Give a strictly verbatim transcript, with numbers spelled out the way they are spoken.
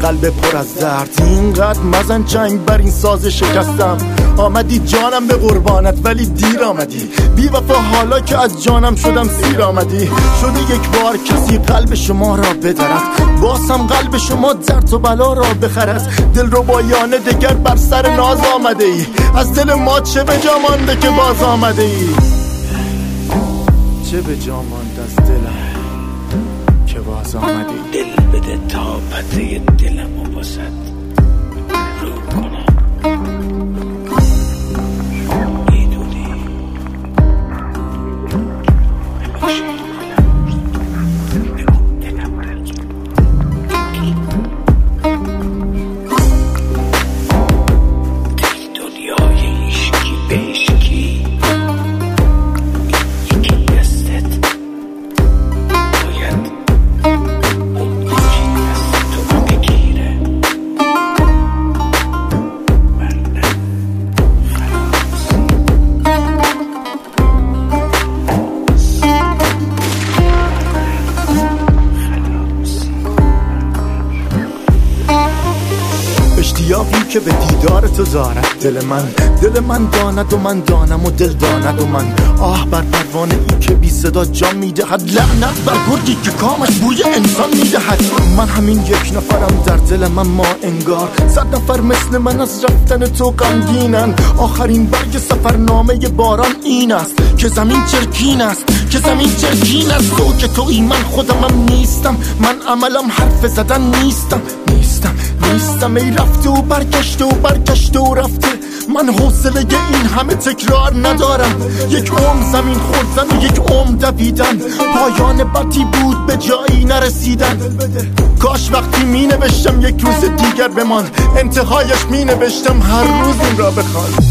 قلب پر از درد، اینقدر مزن چنگ بر این ساز شکستم. آمدی جانم به قربانت ولی دیر آمدی، بی وفا حالا که از جانم شدم سیر آمدی. شده یک بار کسی قلب شما را بدرد، باسم قلب شما درد و بلا را بخرد. دل رو بایانه دگر بر سر ناز آمده ای، از دل ما چه به جا مانده که باز آمده ای؟ چه به جا مانده از دلم که باز آمده ای؟ دل بده تا پته دلم و باسد رو کنم. اشتیاقی که به دیدار تو دارد دل من، دل من داند و من دانم و دل داند و من. آه بر پروانه ای که بی صدا جان میدهد، لعنت بر گرگی که کامش بوی انسان میدهد. من همین یک نفرم در دل من ما انگار، صد نفر مثل من از رفتن تو غمگینن. آخرین برگ سفرنامه باران این است که زمین چرکین است، که زمین چرکین است. تو که تویی من خودمم نیستم، من عملم حرف زدن نیستم نیستم نیستم. ای رفته و برگشته و برگشته و رفته، من حوصله این همه تکرار ندارم. یک عمر زمین خوردن و یک عمر دویدن، پایان بدی بود به جایی نرسیدن. کاش وقتی می نوشتم یک روز دیگر بمان، انتهایش می نوشتم هر روز این را بخوان.